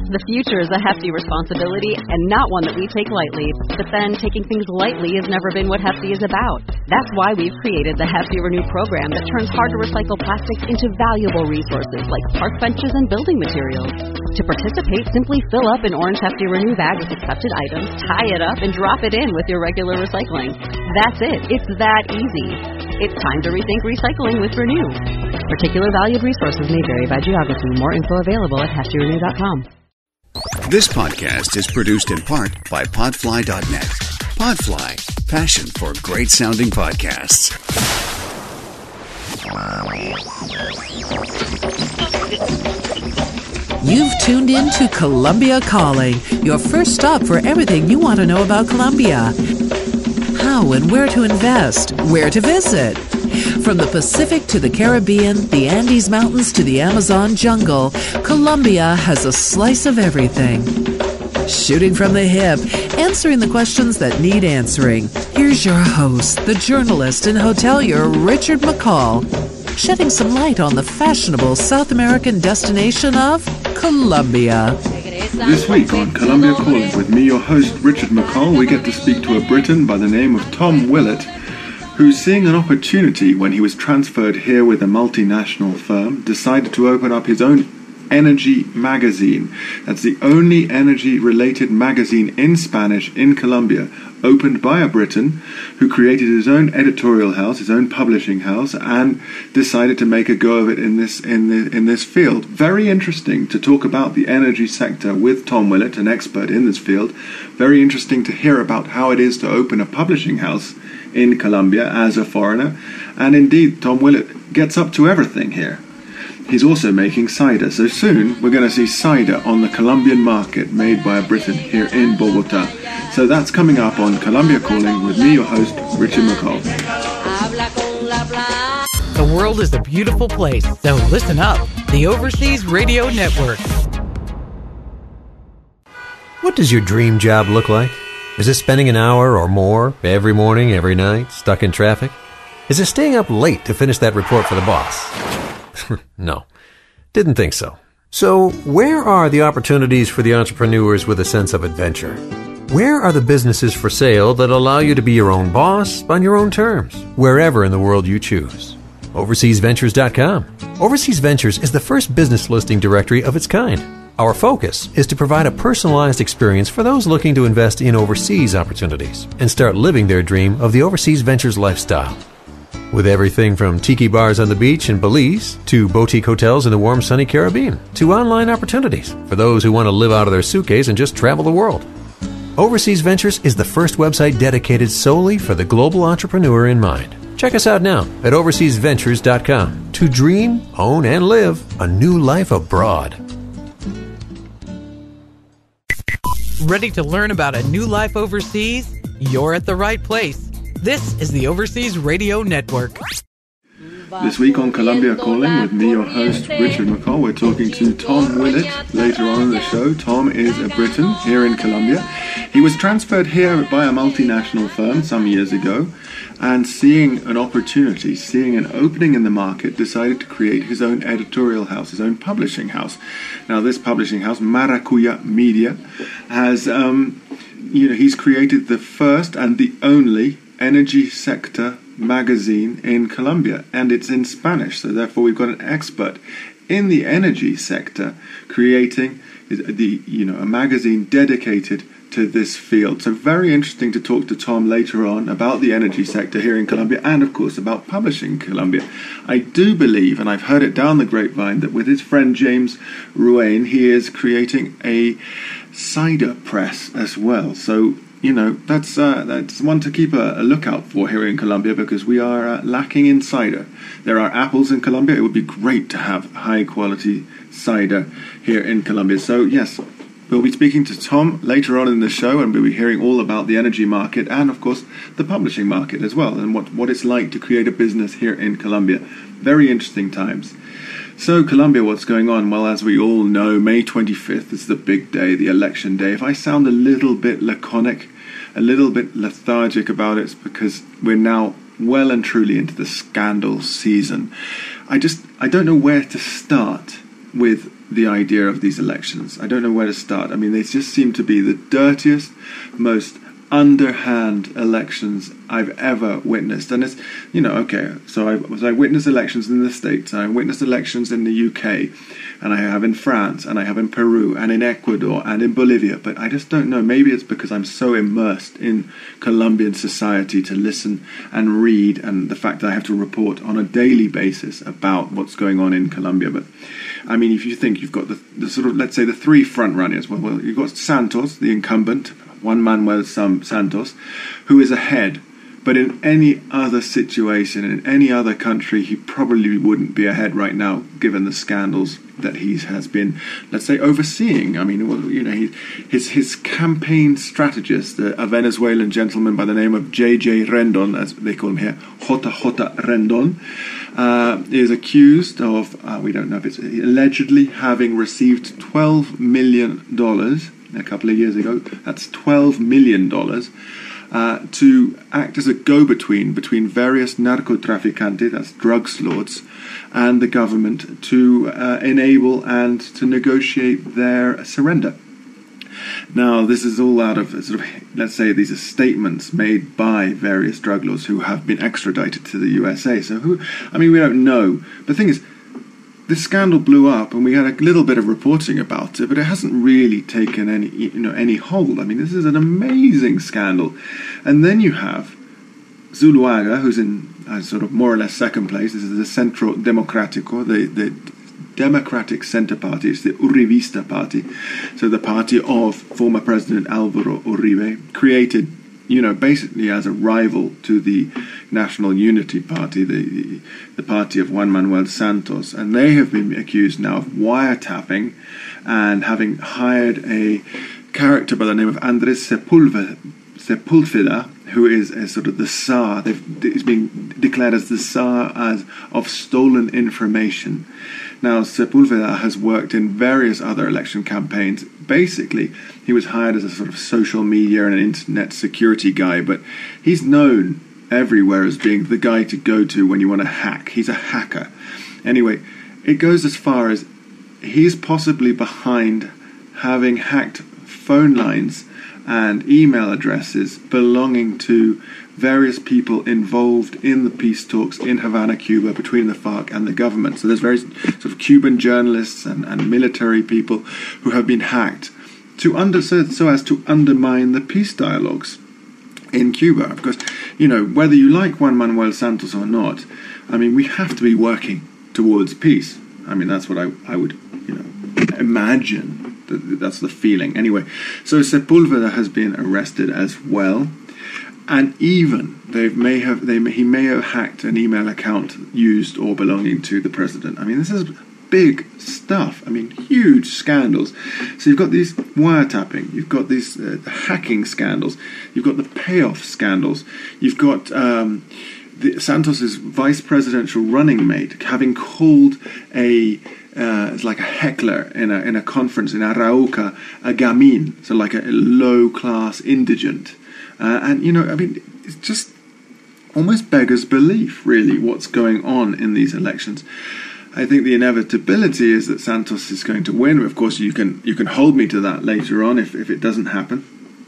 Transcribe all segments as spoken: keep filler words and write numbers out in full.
The future is a hefty responsibility and not one that we take lightly. But then, taking things lightly has never been what Hefty is about. That's why we've created the Hefty Renew program that turns hard-to-recycle plastics into valuable resources like park benches and building materials. To participate, simply fill up an orange Hefty Renew bag with accepted items, tie it up, and drop it in with your regular recycling. That's it. It's that easy. It's time to rethink recycling with Renew. Particular valued resources may vary by geography. More info available at hefty renew dot com. This podcast is produced in part by podfly dot net. Podfly, passion for great-sounding podcasts. You've tuned in to Columbia Calling, your first stop for everything you want to know about Colombia. How and where to invest, where to visit. From the Pacific to the Caribbean, the Andes Mountains to the Amazon jungle, Colombia has a slice of everything. Shooting from the hip, answering the questions that need answering. Here's your host, the journalist and hotelier Richard McCall, shedding some light on the fashionable South American destination of Colombia. This week on Columbia Calling with me, your host Richard McCall, we get to speak to a Briton by the name of Tom Willett, who's seeing an opportunity when he was transferred here with a multinational firm, decided to open up his own energy magazine. That's the only energy-related magazine in Spanish in Colombia, opened by a Briton who created his own editorial house, his own publishing house, and decided to make a go of it in this in the, in this field. Very interesting to talk about the energy sector with Tom Willett, an expert in this field. Very interesting to hear about how it is to open a publishing house in Colombia as a foreigner. And indeed, Tom Willett gets up to everything here. He's also making cider, so soon we're going to see cider on the Colombian market made by a Briton here in Bogota. So that's coming up on Columbia Calling with me, your host, Richard McCall. The world is a beautiful place, so listen up. The Overseas Radio Network. What does your dream job look like? Is it spending an hour or more every morning, every night, stuck in traffic? Is it staying up late to finish that report for the boss? No, didn't think so. So where are the opportunities for the entrepreneurs with a sense of adventure? Where are the businesses for sale that allow you to be your own boss on your own terms, wherever in the world you choose? overseas ventures dot com. Overseas Ventures is the first business listing directory of its kind. Our focus is to provide a personalized experience for those looking to invest in overseas opportunities and start living their dream of the Overseas Ventures lifestyle. With everything from tiki bars on the beach in Belize to boutique hotels in the warm, sunny Caribbean to online opportunities for those who want to live out of their suitcase and just travel the world. Overseas Ventures is the first website dedicated solely for the global entrepreneur in mind. Check us out now at overseas ventures dot com to dream, own, and live a new life abroad. Ready to learn about a new life overseas? You're at the right place. This is the Overseas Radio Network. This week on Columbia Calling with me, your host, Richard McCall, we're talking to Tom Willett later on in the show. Tom is a Briton here in Colombia. He was transferred here by a multinational firm some years ago, and seeing an opportunity, seeing an opening in the market, decided to create his own editorial house, his own publishing house. Now, this publishing house, Maracuya Media, has, um, you know, he's created the first and the only energy sector magazine in Colombia, and it's in Spanish, so therefore we've got an expert in the energy sector creating the you know a magazine dedicated to this field. So very interesting to talk to Tom later on about the energy sector here in Colombia, and of course about publishing in Colombia. I do believe, and I've heard it down the grapevine, that with his friend James Ruane he is creating a cider press as well. So you know, that's uh, that's one to keep a, a lookout for here in Colombia, because we are uh, lacking in cider. There are apples in Colombia. It would be great to have high-quality cider here in Colombia. So, yes, we'll be speaking to Tom later on in the show, and we'll be hearing all about the energy market and, of course, the publishing market as well, and what, what it's like to create a business here in Colombia. Very interesting times. So, Colombia, what's going on? Well, as we all know, May twenty-fifth is the big day, the election day. If I sound a little bit laconic, a little bit lethargic about it, it's because we're now well and truly into the scandal season. I just, I don't know where to start with the idea of these elections. I don't know where to start. I mean, they just seem to be the dirtiest, most underhand elections I've ever witnessed. And it's, you know, okay, so I, so I witnessed elections in the States, I witnessed elections in the U K, and I have in France, and I have in Peru, and in Ecuador, and in Bolivia, but I just don't know. Maybe it's because I'm so immersed in Colombian society to listen and read, and the fact that I have to report on a daily basis about what's going on in Colombia. But I mean, if you think you've got the, the sort of, let's say, the three front runners, well, well, you've got Santos, the incumbent, Juan Manuel Santos, who is ahead. But in any other situation, in any other country, he probably wouldn't be ahead right now, given the scandals that he has been, let's say, overseeing. I mean, well, you know, he, his his campaign strategist, a Venezuelan gentleman by the name of J J Rendon, as they call him here, J J Rendon, uh, is accused of, uh, we don't know if it's allegedly having received twelve million dollars a couple of years ago. That's twelve million dollars. Uh, to act as a go-between between various narcotraficantes, that's drugs lords, and the government to uh, enable and to negotiate their surrender. Now, this is all out of, sort of, let's say, these are statements made by various drug lords who have been extradited to the U S A. So, who, I mean, we don't know. But the thing is, this scandal blew up, and we had a little bit of reporting about it, but it hasn't really taken any, you know, any hold. I mean, this is an amazing scandal. And then you have Zuluaga, who's in uh, sort of more or less second place. This is the Centro Democrático, the, the Democratic Center Party. It's the Uribista Party. So the party of former President Álvaro Uribe, created, you know, basically as a rival to the National Unity Party, the the party of Juan Manuel Santos, and they have been accused now of wiretapping and having hired a character by the name of Andrés Sepúlveda, Sepúlveda, who is a sort of the Tsar. They've, he's been declared as the Tsar as of stolen information. Now, Sepúlveda has worked in various other election campaigns. Basically, he was hired as a sort of social media and an internet security guy, but he's known everywhere as being the guy to go to when you want to hack. He's a hacker. Anyway, it goes as far as he's possibly behind having hacked phone lines and email addresses belonging to various people involved in the peace talks in Havana, Cuba, between the FARC and the government. So there's various sort of Cuban journalists and, and military people who have been hacked to under so, so as to undermine the peace dialogues in Cuba. Of course, you know, whether you like Juan Manuel Santos or not, I mean, we have to be working towards peace. I mean, that's what I, I would, you know, imagine. That's the feeling. Anyway, so Sepúlveda has been arrested as well. And even they may have, they may, he may have hacked an email account used or belonging to the president. I mean, this is big stuff. I mean, huge scandals. So you've got these wiretapping, you've got these uh, hacking scandals, you've got the payoff scandals, you've got um, the, Santos's vice presidential running mate having called a uh, it's like a heckler in a in a conference in Arauca a gamin, so like a, a low class indigent. Uh, and, you know, I mean, it's just almost beggars belief, really, what's going on in these elections. I think the inevitability is that Santos is going to win. Of course, you can you can hold me to that later on if, if it doesn't happen.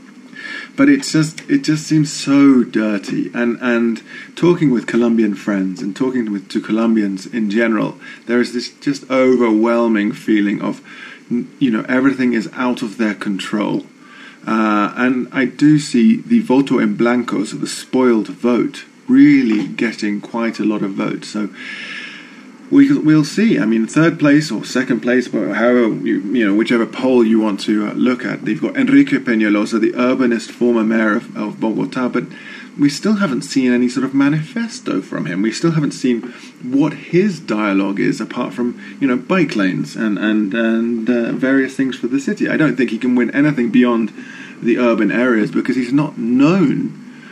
But it's just it just seems so dirty. And and talking with Colombian friends and talking with to Colombians in general, there is this just overwhelming feeling of, you know, everything is out of their control. Uh, and I do see the voto en blanco, so the spoiled vote, really getting quite a lot of votes. So we, we'll see. I mean, third place or second place, however, you, you know, whichever poll you want to uh, look at. They've got Enrique Peñalosa, the urbanist former mayor of, of Bogotá, but we still haven't seen any sort of manifesto from him. We still haven't seen what his dialogue is, apart from, you know, bike lanes and and and uh, various things for the city. I don't think he can win anything beyond the urban areas because he's not known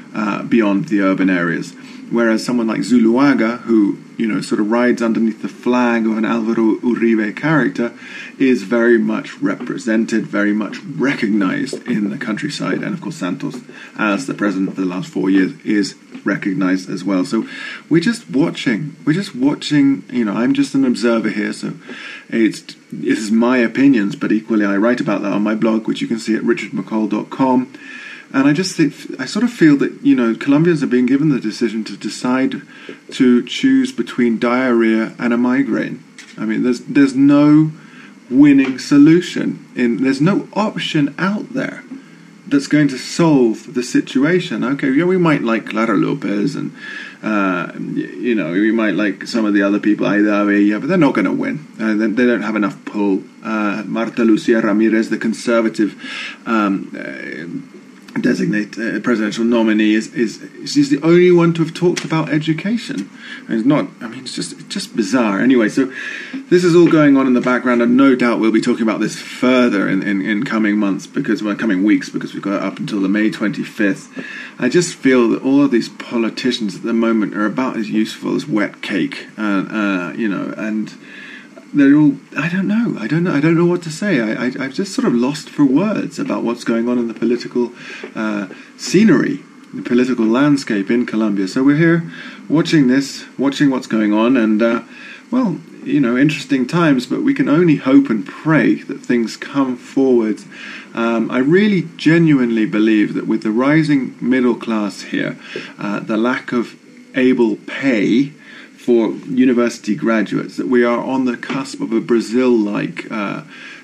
uh, beyond the urban areas. Whereas someone like Zuluaga, who, you know, sort of rides underneath the flag of an Alvaro Uribe character, is very much represented, very much recognized in the countryside. And of course, Santos, as the president for the last four years, is recognized as well. So we're just watching. We're just watching. You know, I'm just an observer here, so it's it is my opinions, but equally I write about that on my blog, which you can see at richard mccall dot com. And I just think, I sort of feel that, you know, Colombians are being given the decision to decide to choose between diarrhea and a migraine. I mean, there's there's no winning solution. In there's no option out there that's going to solve the situation. Okay, yeah, we might like Clara Lopez and, uh, you know, we might like some of the other people, Aida Abella, but they're not going to win. Uh, they, they don't have enough pull. Uh, Marta Lucia Ramirez, the conservative um, uh, designate uh, presidential nominee, is, is she's the only one to have talked about education. And it's not, I mean, it's just it's just bizarre. Anyway, so this is all going on in the background, and no doubt we'll be talking about this further in, in, in coming months, because well, coming weeks, because we've got up until the May twenty-fifth. I just feel that all of these politicians at the moment are about as useful as wet cake, uh, uh, you know, and they're all, I don't know, I don't know, I don't know what to say. I, I, I've just sort of lost for words about what's going on in the political uh, scenery, the political landscape in Colombia. So we're here watching this, watching what's going on, and, uh, well, you know, interesting times, but we can only hope and pray that things come forward. Um, I really genuinely believe that with the rising middle class here, uh, the lack of able pay for university graduates, that we are on the cusp of a Brazil-like uh,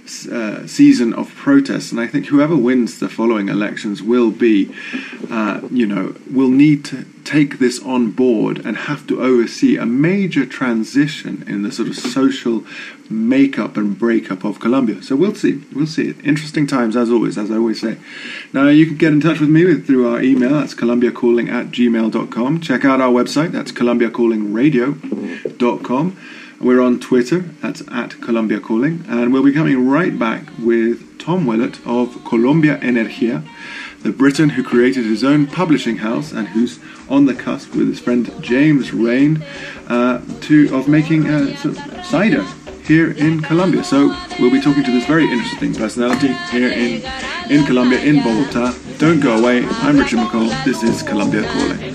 uh, season of protests. And I think whoever wins the following elections will be, uh, you know, will need to take this on board and have to oversee a major transition in the sort of social makeup and breakup of Colombia. So we'll see. We'll see. Interesting times, as always, as I always say. Now, you can get in touch with me with, through our email. That's columbia calling at gmail dot com. Check out our website. That's columbia calling radio dot com. We're on Twitter. That's at Columbia Calling. And we'll be coming right back with Tom Willett of Colombia Energia, the Briton who created his own publishing house and who's on the cusp with his friend James Rain uh, to of making uh, sort of cider here in Colombia. So we'll be talking to this very interesting personality here in, in Colombia, in Bogota. Don't go away. I'm Richard McCall. This is Colombia Calling.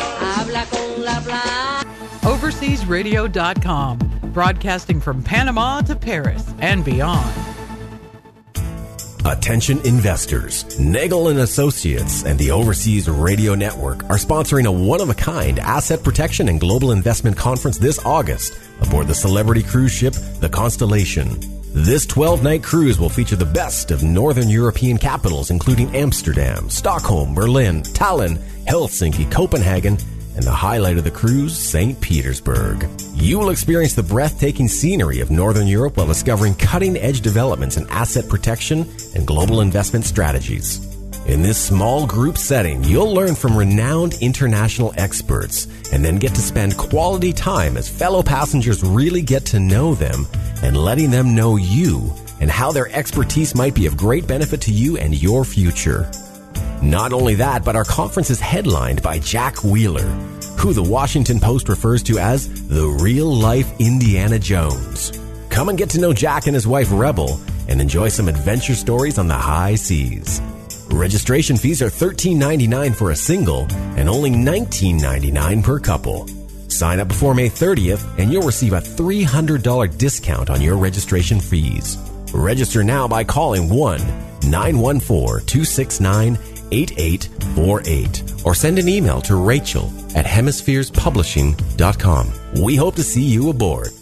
overseas radio dot com, broadcasting from Panama to Paris and beyond. Attention investors, Nagel and Associates and the Overseas Radio Network are sponsoring a one-of-a-kind asset protection and global investment conference this August aboard the celebrity cruise ship, the Constellation. This twelve-night cruise will feature the best of Northern European capitals, including Amsterdam, Stockholm, Berlin, Tallinn, Helsinki, Copenhagen, and the highlight of the cruise, Saint Petersburg. You will experience the breathtaking scenery of Northern Europe while discovering cutting-edge developments in asset protection and global investment strategies. In this small group setting, you'll learn from renowned international experts and then get to spend quality time as fellow passengers really get to know them and letting them know you and how their expertise might be of great benefit to you and your future. Not only that, but our conference is headlined by Jack Wheeler, who the Washington Post refers to as the real-life Indiana Jones. Come and get to know Jack and his wife Rebel and enjoy some adventure stories on the high seas. Registration fees are thirteen ninety-nine for a single and only nineteen ninety-nine per couple. Sign up before May thirtieth and you'll receive a three hundred dollars discount on your registration fees. Register now by calling one nine one four, two six nine, eight eight four eight or send an email to Rachel at hemispheres publishing dot com. We hope to see you aboard.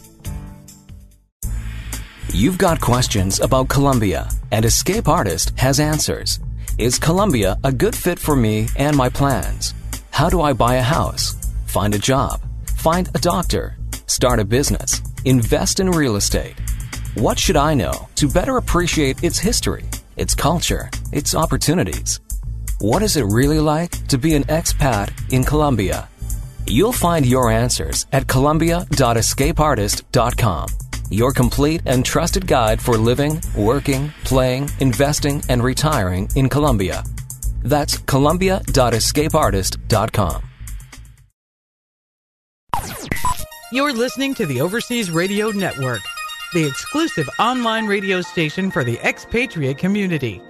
You've got questions about Colombia, and Escape Artist has answers. Is Colombia a good fit for me and my plans? How do I buy a house, find a job, find a doctor, start a business, invest in real estate? What should I know to better appreciate its history, its culture, its opportunities? What is it really like to be an expat in Colombia? You'll find your answers at columbia dot escape artist dot com, your complete and trusted guide for living, working, playing, investing, and retiring in Colombia. That's columbia dot escape artist dot com. You're listening to the Overseas Radio Network, the exclusive online radio station for the expatriate community.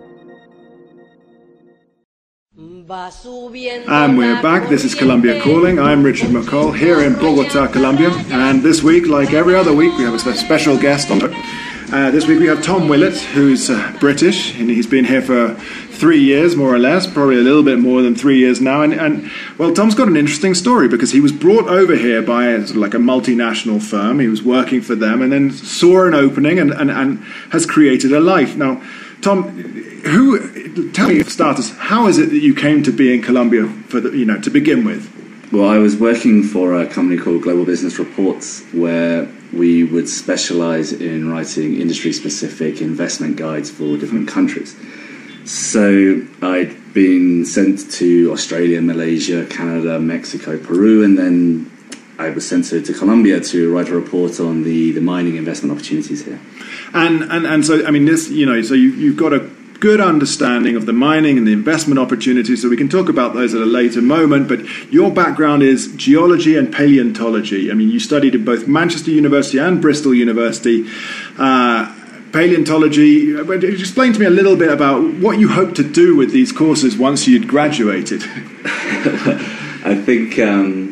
And we're back. This is Colombia Calling. I'm Richard McCall here in Bogota, Colombia. And this week, like every other week, we have a special guest on. Uh, this week we have Tom Willett, who's uh, British, and he's been here for three years, more or less, probably a little bit more than three years now. And, and well, Tom's got an interesting story because he was brought over here by a, sort of like a multinational firm. He was working for them and then saw an opening and, and, and has created a life. Now, Tom, who? Tell me, for starters, how is it that you came to be in Colombia for the, you know, to begin with? Well, I was working for a company called Global Business Reports, where we would specialize in writing industry-specific investment guides for different countries. So I'd been sent to Australia, Malaysia, Canada, Mexico, Peru, and then I was sent to, to Colombia to write a report on the, the mining investment opportunities here. And, and and so, I mean, this, you know, so you, you've got a good understanding of the mining and the investment opportunities, so we can talk about those at a later moment. But your background is geology and paleontology. I mean, you studied at both Manchester University and Bristol University. Uh, paleontology, explain to me a little bit about what you hope to do with these courses once you'd graduated. I think... Um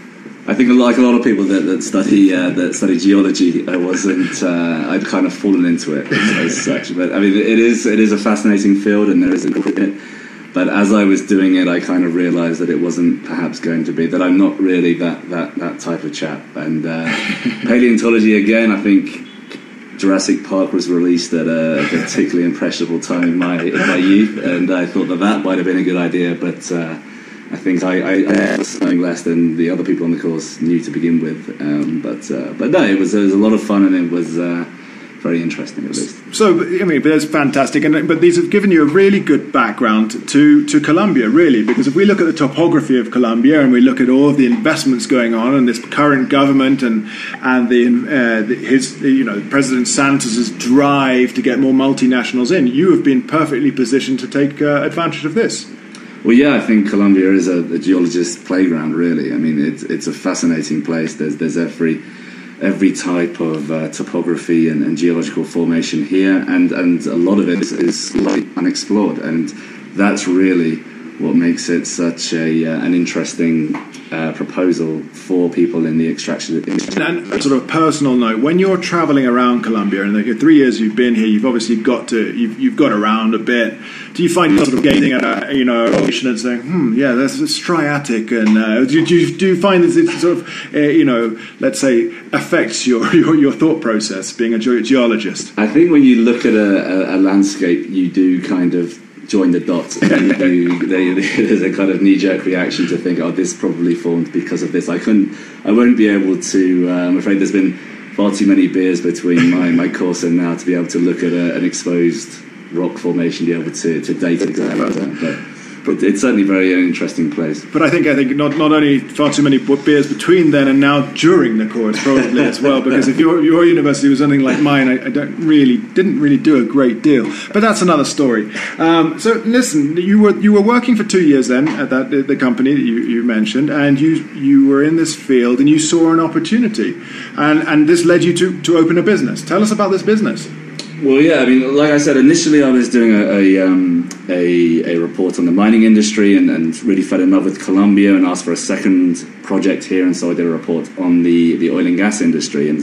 I think like a lot of people that, that study uh, that study geology, I wasn't. Uh, I'd kind of fallen into it as, as such. But I mean, it is it is a fascinating field, and there is a group in it. But as I was doing it, I kind of realised that it wasn't perhaps going to be. That I'm not really that that, that type of chap. And uh, paleontology again, I think Jurassic Park was released at a particularly impressionable time in my in my youth, and I thought that that might have been a good idea, but. Uh, I think I, I, I was something less than the other people on the course knew to begin with, um, but uh, but no, it was it was a lot of fun, and it was uh, very interesting at least. So I mean, but it's fantastic, and but these have given you a really good background to to Colombia, really, because if we look at the topography of Colombia and we look at all of the investments going on and this current government and and the, uh, the his you know President Santos's drive to get more multinationals in, you have been perfectly positioned to take uh, advantage of this. Well, yeah, I think Colombia is a, a geologist's playground, really. I mean, it's it's a fascinating place. There's there's every every type of uh, topography and, and geological formation here, and, and a lot of it is, is like unexplored, and that's really what makes it such a uh, an interesting uh, proposal for people in the extraction industry. And a sort of personal note, when you're travelling around Colombia, and the three years you've been here, you've obviously got to you've, you've got around a bit. Do you find yourself sort of gazing at a, you know, elevation and saying, hmm, yeah, that's striatic, and uh, do, do, you, do you find that it sort of, uh, you know, let's say, affects your, your, your thought process being a ge- geologist? I think when you look at a, a, a landscape, you do kind of join the dots. And you, they, there's a kind of knee-jerk reaction to think, oh, this probably formed because of this. I couldn't, I won't be able to. Uh, I'm afraid there's been far too many beers between my, my course and now to be able to look at a, an exposed rock formation, be able to, to date exactly that. But, but it's certainly very an interesting place. But I think I think not not only far too many beers between then and now during the course probably as well, because if your your university was anything like mine, I, I don't really didn't really do a great deal. But that's another story. Um, so listen, you were you were working for two years then at that the company that you, you mentioned, and you you were in this field and you saw an opportunity, and and this led you to to open a business. Tell us about this business. Well, yeah, I mean, like I said, initially I was doing a a, um, a, a report on the mining industry and, and really fell in love with Colombia and asked for a second project here, and so I did a report on the, the oil and gas industry. And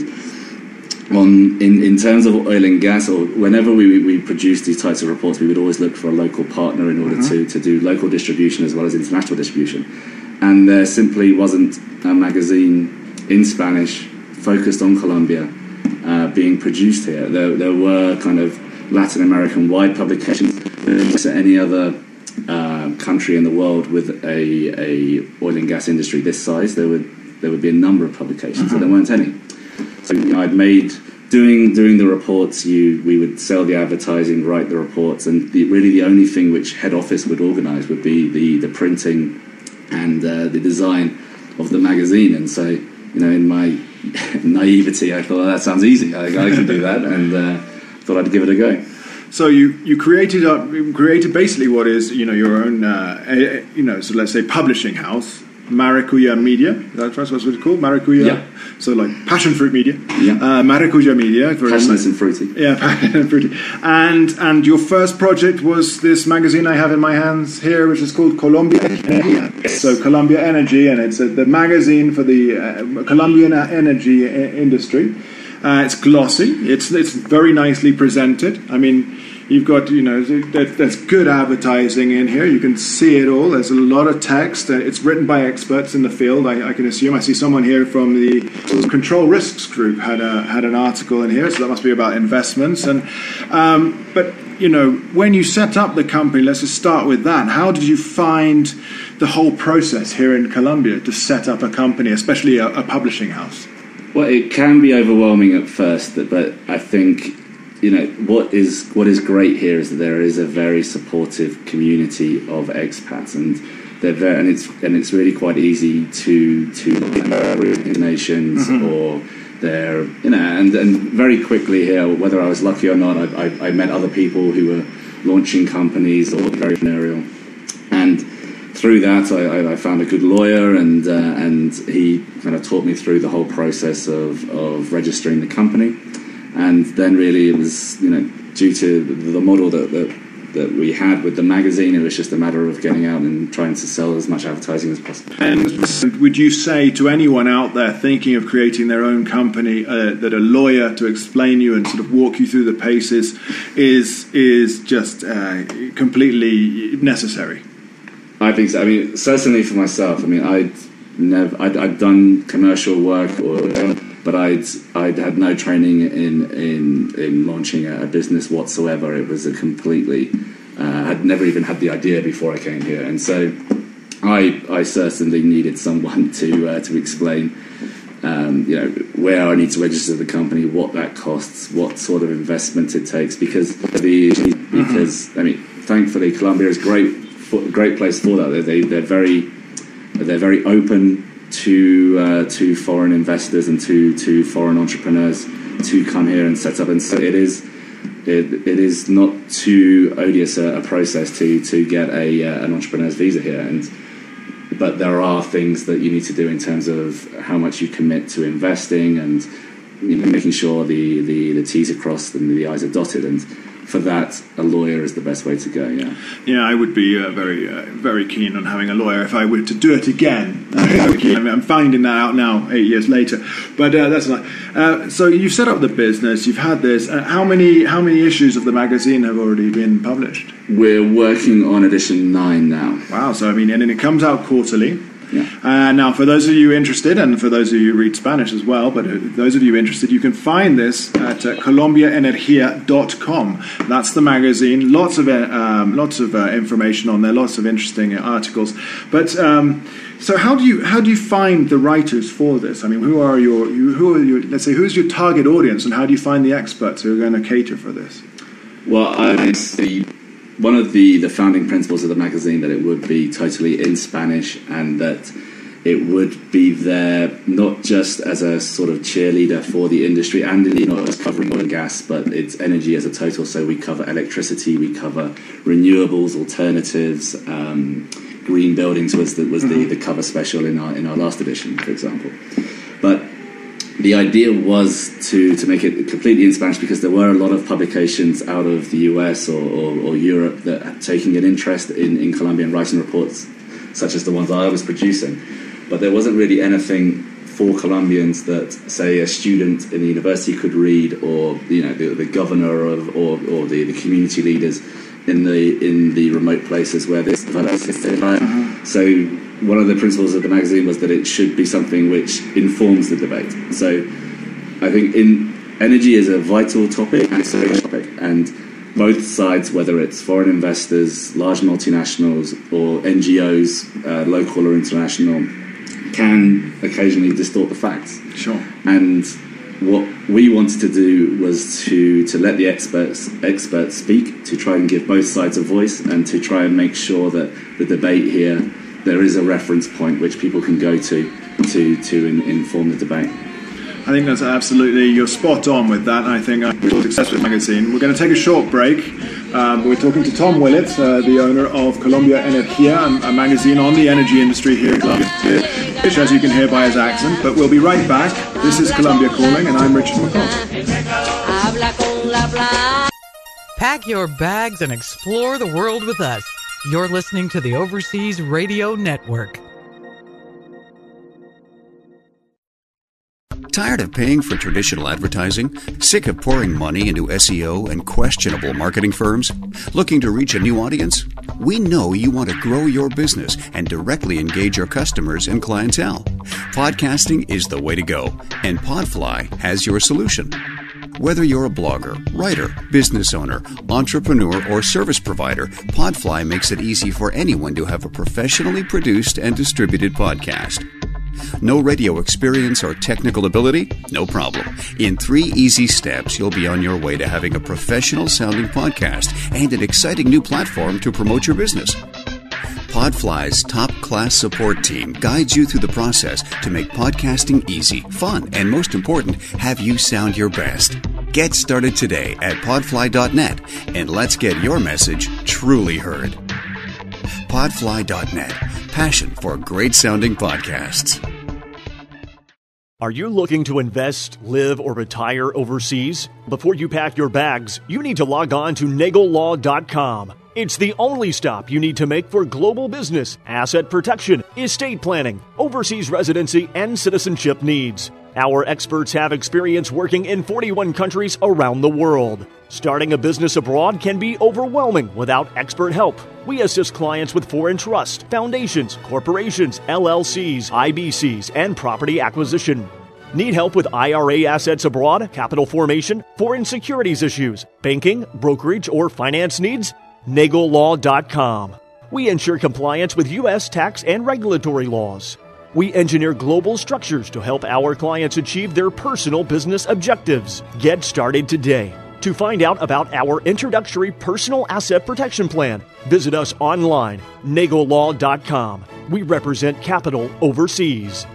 on in, in terms of oil and gas, or whenever we, we produce these types of reports, we would always look for a local partner in order mm-hmm. to, to do local distribution as well as international distribution. And there simply wasn't a magazine in Spanish focused on Colombia Uh, being produced here. There, there were kind of Latin American-wide publications. To any other uh, country in the world with a, a oil and gas industry this size, there would there would be a number of publications, mm-hmm. and there weren't any. So you know, I'd made doing doing the reports. You we would sell the advertising, write the reports, and the, really the only thing which head office would organise would be the the printing and uh, the design of the magazine. And so you know, in my naivety, I thought, oh, that sounds easy. I, I can do that, and uh, thought I'd give it a go. So you, you created up you created basically what is you know your own uh, you know so let's say publishing house, Maracuja Media. That's what it's called, Maracuja. Yeah. So like passion fruit media. Yeah. Uh, Maracuja Media. Passionate and fruity. Yeah, passionate and fruity. And and your first project was this magazine I have in my hands here, which is called Colombia Energy. Yes. So Colombia Energy, and it's a, the magazine for the uh, Colombian energy I- industry. Uh, it's glossy. It's it's very nicely presented. I mean, you've got you know there's, there's good advertising in here. You can see it all. There's a lot of text. It's written by experts in the field. I, I can assume. I see someone here from the Control Risks Group had a had an article in here. So that must be about investments. And um, but you know when you set up the company, let's just start with that. How did you find the whole process here in Colombia to set up a company, especially a, a publishing house? Well, it can be overwhelming at first, but I think, you know, what is what is great here is that there is a very supportive community of expats, and they're very, and it's and it's really quite easy to to get donations mm-hmm. or they're you know, and and very quickly here, whether I was lucky or not, I I, I met other people who were launching companies or very entrepreneurial, and through that, I, I found a good lawyer, and uh, and he kind of taught me through the whole process of, of registering the company, and then really it was you know due to the model that, that that we had with the magazine, it was just a matter of getting out and trying to sell as much advertising as possible. And would you say to anyone out there thinking of creating their own company uh, that a lawyer to explain you and sort of walk you through the paces is is just uh, completely necessary? I think so. I mean, certainly for myself. I mean, I'd never, I'd, I'd done commercial work, or, but I'd, I'd had no training in in, in launching a business whatsoever. It was a completely, uh, I'd never even had the idea before I came here, and so I, I certainly needed someone to uh, to explain, um, you know, where I need to register the company, what that costs, what sort of investment it takes, because the because I mean, thankfully, Colombia is great. A great place for that. They they're very they're very open to uh, to foreign investors and to, to foreign entrepreneurs to come here and set up. And so it is it, it is not too odious a, a process to to get a uh, an entrepreneur's visa here. And but there are things that you need to do in terms of how much you commit to investing and you know, making sure the, the, the T's are crossed and the I's are dotted. And for that, a lawyer is the best way to go. Yeah, yeah, I would be uh, very, uh, very keen on having a lawyer if I were to do it again. I mean, I'm finding that out now, eight years later. But uh, that's not. Uh, so you've set up the business. You've had this. Uh, how many, how many issues of the magazine have already been published? We're working on edition nine now. Wow. So I mean, and it comes out quarterly. Yeah. Uh, now, for those of you interested, and for those of you who read Spanish as well, but those of you interested, you can find this at uh, colombia energia dot com. That's the magazine. Lots of um, lots of uh, information on there. Lots of interesting articles. But um, so, how do you how do you find the writers for this? I mean, who are your who are your let's say who's your target audience, and how do you find the experts who are going to cater for this? Well, I see. One of the, the founding principles of the magazine that it would be totally in Spanish, and that it would be there not just as a sort of cheerleader for the industry, and indeed not just covering oil and gas, but it's energy as a total. So we cover electricity, we cover renewables, alternatives, um, green buildings was the, was mm-hmm. the, the cover special in our in our last edition, for example. But the idea was to, to make it completely in Spanish because there were a lot of publications out of the U S or, or, or Europe that are taking an interest in, in Colombian writing reports, such as the ones I was producing. But there wasn't really anything for Colombians that, say, a student in the university could read, or you know, the, the governor of, or, or the, the community leaders in the in the remote places where this existed. Uh-huh. So one of the principles of the magazine was that it should be something which informs the debate. So I think in energy is a vital topic and it's a big topic, and both sides, whether it's foreign investors, large multinationals, or N G Os, uh, local or international, can occasionally distort the facts. Sure. And what we wanted to do was to, to let the experts experts speak, to try and give both sides a voice, and to try and make sure that the debate here, there is a reference point which people can go to to, to in, inform the debate. I think that's absolutely, you're spot on with that. I think we're success with magazine. We're going to take a short break. Um, we're talking to Tom Willett, uh, the owner of Colombia Energia, a, a magazine on the energy industry here in Colombia, which, as you can hear by his accent. But we'll be right back. This is Colombia Calling, and I'm Richard McCall. Pack your bags and explore the world with us. You're listening to the Overseas Radio Network. Tired of paying for traditional advertising? Sick of pouring money into S E O and questionable marketing firms? Looking to reach a new audience? We know you want to grow your business and directly engage your customers and clientele. Podcasting is the way to go, and Podfly has your solution. Whether you're a blogger, writer, business owner, entrepreneur, or service provider, Podfly makes it easy for anyone to have a professionally produced and distributed podcast. No radio experience or technical ability? No problem. In three easy steps, you'll be on your way to having a professional-sounding podcast and an exciting new platform to promote your business. Podfly's top-class support team guides you through the process to make podcasting easy, fun, and most important, have you sound your best. Get started today at podfly dot net and let's get your message truly heard. podfly dot net. Passion for great-sounding podcasts. Are you looking to invest, live, or retire overseas? Before you pack your bags, you need to log on to nagel law dot com. It's the only stop you need to make for global business, asset protection, estate planning, overseas residency, and citizenship needs. Our experts have experience working in forty-one countries around the world. Starting a business abroad can be overwhelming without expert help. We assist clients with foreign trust, foundations, corporations, L L Cs, I B Cs, and property acquisition. Need help with I R A assets abroad, capital formation, foreign securities issues, banking, brokerage, or finance needs? nagel law dot com. We ensure compliance with U S tax and regulatory laws. We engineer global structures to help our clients achieve their personal business objectives. Get started today. To find out about our introductory personal asset protection plan, visit us online, nagel law dot com. We represent capital overseas.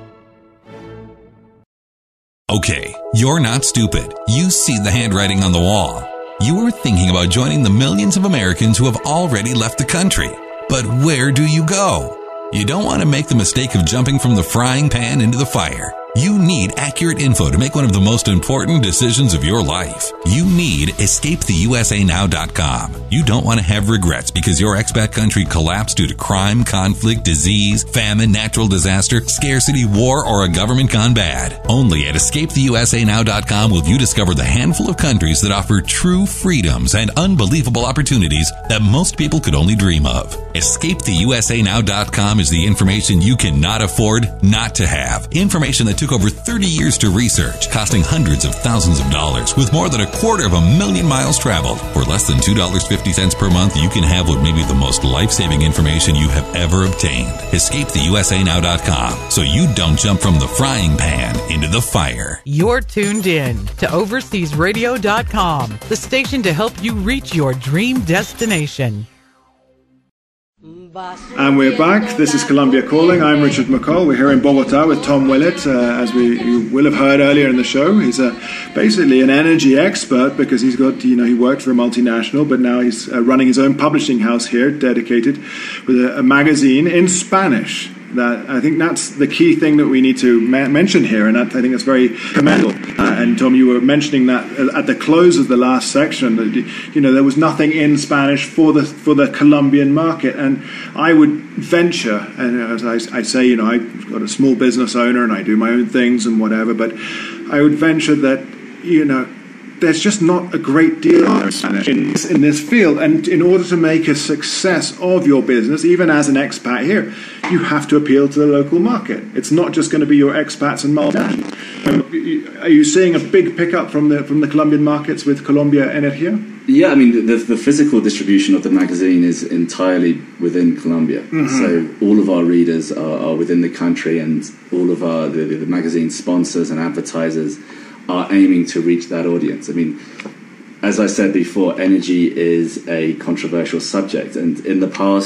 Okay, you're not stupid. You see the handwriting on the wall. You are thinking about joining the millions of Americans who have already left the country. But where do you go? You don't want to make the mistake of jumping from the frying pan into the fire. You need accurate info to make one of the most important decisions of your life. You need escape the U S A now dot com. You don't want to have regrets because your expat country collapsed due to crime, conflict, disease, famine, natural disaster, scarcity, war, or a government gone bad. Only at escape the U S A now dot com will you discover the handful of countries that offer true freedoms and unbelievable opportunities that most people could only dream of. escape the U S A now dot com is the information you cannot afford not to have. Information that took over thirty years to research, costing hundreds of thousands of dollars, with more than a quarter of a million miles traveled. For less than two dollars and fifty cents per month, you can have what may be the most life-saving information you have ever obtained. escape the U S A now dot com, so you don't jump from the frying pan into the fire. You're tuned in to overseas radio dot com, the station to help you reach your dream destination. And we're back. This is Colombia Calling. I'm Richard McCall. We're here in Bogota with Tom Willett. Uh, as we you will have heard earlier in the show, he's a, basically an energy expert because he's got, you know, he worked for a multinational, but now he's uh, running his own publishing house here, dedicated with a, a magazine in Spanish. That I think that's the key thing that we need to ma- mention here, and that, I think that's very commendable. Uh, and Tom, you were mentioning that at the close of the last section, that you know there was nothing in Spanish for the for the Colombian market, and I would venture, and as I, I say, you know, I've got a small business owner and I do my own things and whatever, but I would venture that you know. There's just not a great deal of Spanish in, in this field. And in order to make a success of your business, even as an expat here, you have to appeal to the local market. It's not just going to be your expats and multinationals. Are you seeing a big pickup from the from the Colombian markets with Colombia Energia? Yeah, I mean, the, the physical distribution of the magazine is entirely within Colombia. Mm-hmm. So all of our readers are, are within the country, and all of our the, the magazine sponsors and advertisers are aiming to reach that audience. I mean, as I said before, energy is a controversial subject, and in the past,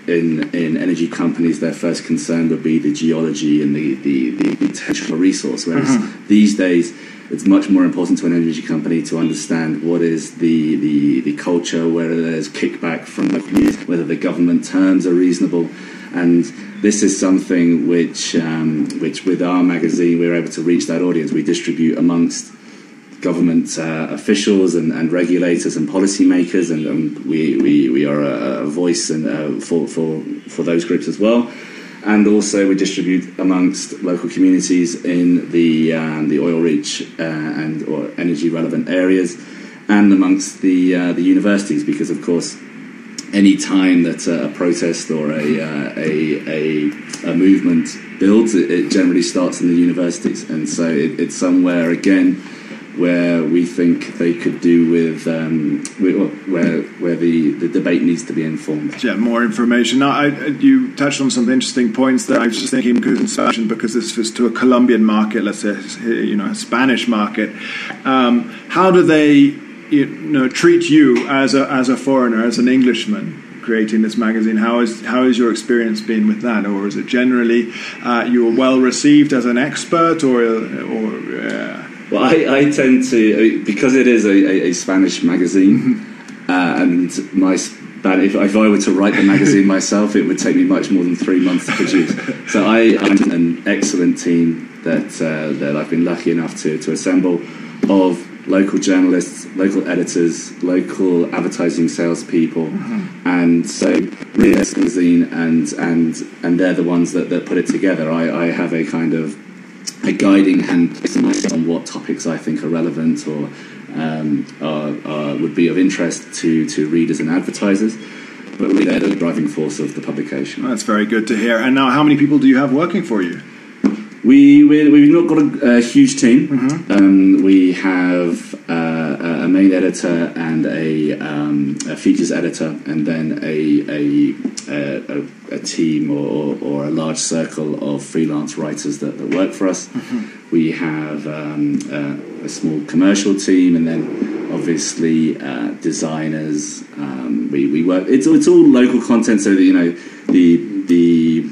in, in energy companies, their first concern would be the geology and the, the, the potential resource, whereas mm-hmm. these days it's much more important to an energy company to understand what is the, the, the culture, whether there's kickback from the community, whether the government terms are reasonable. And this is something which, um, which with our magazine, we're able to reach that audience. We distribute amongst government uh, officials and, and regulators and policymakers, and um, we, we, we are a, a voice and, uh, for, for, for those groups as well. And also we distribute amongst local communities in the, um, the oil-rich uh, and or energy-relevant areas, and amongst the, uh, the universities, because, of course, any time that a protest or a, uh, a, a, a movement builds, it, it generally starts in the universities. And so it, it's somewhere, again, where we think they could do with, um, where where the, the debate needs to be informed. Yeah, more information. Now, I, you touched on some interesting points that I was just thinking because this was to a Colombian market, let's say, you know, a Spanish market. Um, how do they, you know, treat you as a as a foreigner, as an Englishman, creating this magazine? How is how is your experience been with that, or is it generally uh, you were well received as an expert, or or? Uh, Well, I, I tend to, because it is a, a, a Spanish magazine, uh, and my if, if I were to write the magazine myself, it would take me much more than three months to produce. So I, I'm an excellent team that uh, that I've been lucky enough to, to assemble of local journalists, local editors, local advertising salespeople, mm-hmm. and so really this magazine, and and and they're the ones that, that put it together. I, I have a kind of a guiding hand on what topics I think are relevant or um, are, are, would be of interest to, to readers and advertisers, but really they're the driving force of the publication. That's very good to hear. And now, how many people do you have working for you? We, we, we've not got a, a huge team. Mm-hmm. Um, we have uh, a main editor and a, um, a features editor, and then a, a, a, a team or, or a large circle of freelance writers that, that work for us. Mm-hmm. We have um, a, a small commercial team, and then obviously uh, designers. Um, we, we work. It's, it's all local content, so that, you know, the the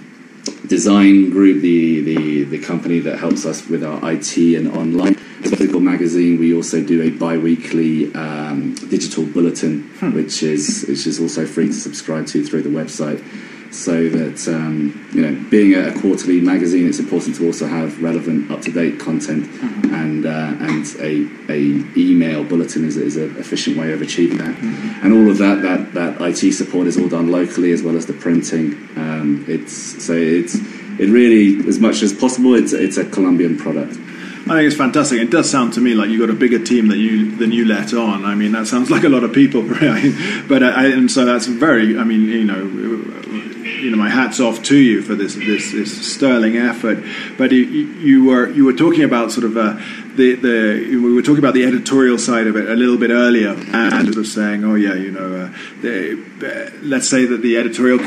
design group, the, the, the company that helps us with our I T and online physical magazine. We also do a bi-weekly um, digital bulletin, hmm. which is which is also free to subscribe to through the website. So that um, you know, being a quarterly magazine, it's important to also have relevant, up-to-date content, mm-hmm. and uh, and a, a email bulletin is, is an efficient way of achieving that. Mm-hmm. And all of that, that that I T support is all done locally, as well as the printing. Um, it's so it's it really, as much as possible, it's it's a Colombian product. I think it's fantastic. It does sound to me like you've got a bigger team that you than you let on. I mean, that sounds like a lot of people, right? But uh, I, and so that's very. I mean, you know, you know, my hat's off to you for this this, this sterling effort. But you, you were you were talking about sort of uh, the the we were talking about the editorial side of it a little bit earlier, and sort of saying, oh yeah, you know, uh, the, uh, let's say that the editorial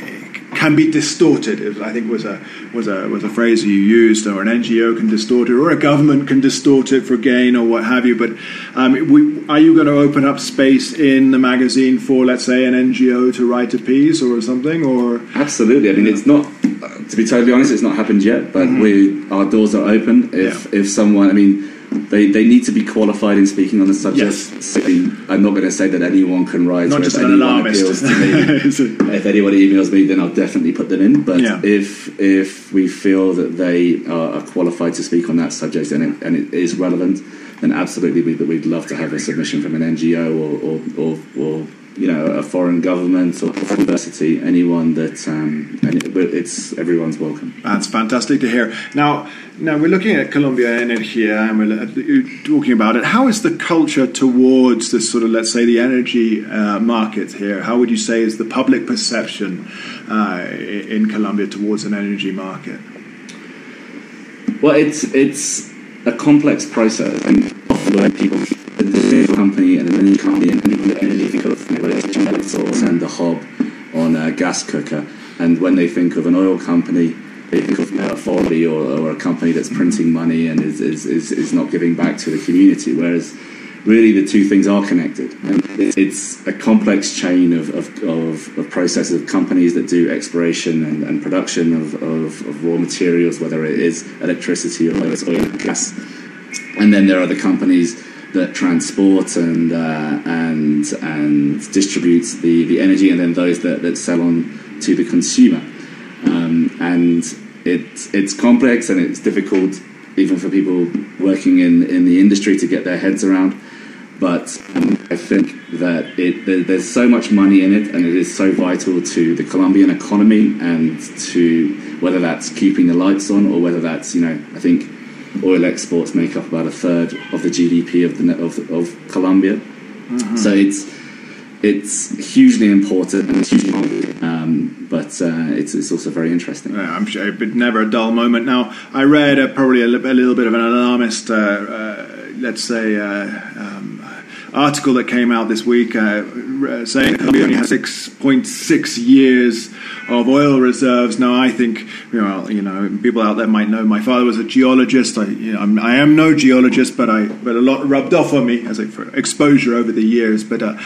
can be distorted. I think was a was a was a phrase you used, or an N G O can distort it, or a government can distort it for gain, or what have you. But um, we, are you going to open up space in the magazine for, let's say, an N G O to write a piece or something? Or absolutely. I mean, it's not. To be totally honest, it's not happened yet. But mm-hmm. we our doors are open. If yeah. if someone, I mean. They they need to be qualified in speaking on the subject. Yes. So I'm not going to say that anyone can write. Not or just if an anyone alarmist. appeals to me. If anybody emails me, then I'll definitely put them in. But yeah. if if we feel that they are, are qualified to speak on that subject and it, and it is relevant, then absolutely we'd, we'd love to have a submission from an N G O or or, or, or you know, a foreign government or university, anyone that um, and it, it's everyone's welcome. That's fantastic to hear. Now, now we're looking at Colombia Energía, and we're talking about it. How is the culture towards this sort of, let's say, the energy uh, market here? How would you say is the public perception uh, in Colombia towards an energy market? Well, it's it's a complex process, and often when people. The company and an energy company and energy think of electricity source and the hob on a gas cooker, and when they think of an oil company, they think of a folly or, or a company that's printing money and is, is, is, is not giving back to the community. Whereas, really, the two things are connected. And it's a complex chain of, of, of, of processes of companies that do exploration and, and production of, of, of raw materials, whether it is electricity or whether it's oil and gas. And then there are the companies that transport and uh, and and distribute the, the energy, and then those that, that sell on to the consumer. Um, and it's it's complex and it's difficult even for people working in, in the industry to get their heads around. But um, I think that it, there, there's so much money in it, and it is so vital to the Colombian economy, and to whether that's keeping the lights on or whether that's, you know, I think oil exports make up about a third of the G D P of the of, of Colombia. Mm-hmm. So it's it's hugely important and it's hugely, um, but uh, it's it's also very interesting. Yeah, I'm sure it's never a dull moment. Now, I read uh, probably a, li- a little bit of an alarmist, uh, uh, let's say, uh, um, article that came out this week uh, saying Colombia only has six point six years of oil reserves. Now, I think, you know, you know, people out there might know my father was a geologist. I, you know, I'm, I am no geologist, but I, but a lot rubbed off on me as a, for exposure over the years. But uh,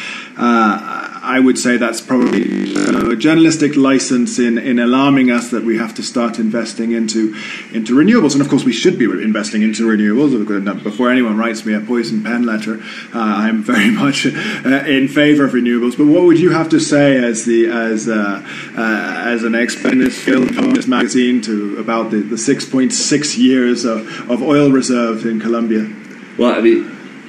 uh, I would say that's probably you know, a journalistic license in, in alarming us that we have to start investing into into renewables. And of course, we should be investing into renewables. Before anyone writes me a poison pen letter, uh, I'm very much uh, in favour of renewables. But what would you have to say as the as uh, uh, as an expert in this field from this magazine to about the, the six point six years of, of oil reserves in Colombia? Well, I mean,